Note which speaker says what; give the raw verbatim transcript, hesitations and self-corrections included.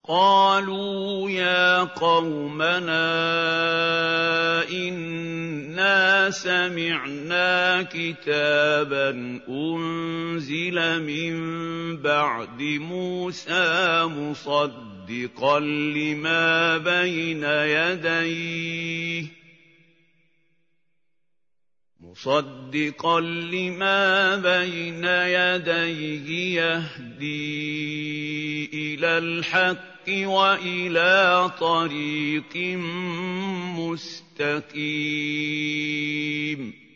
Speaker 1: قَالُوا يَا قَوْمَنَا إِنَّا سَمِعْنَا كِتَابًا أُنزِلَ مِن بَعْدِ مُوسَىٰ مُصَدِّقًا لِّمَا بَيْنَ يَدَيْهِ مُصَدِّقًا لِّمَا بَيْنَ يَدَيْهِ يَهْدِي إِلَى الْحَقِّ وَإِلَىٰ طَرِيقٍ مُّسْتَقِيمٍ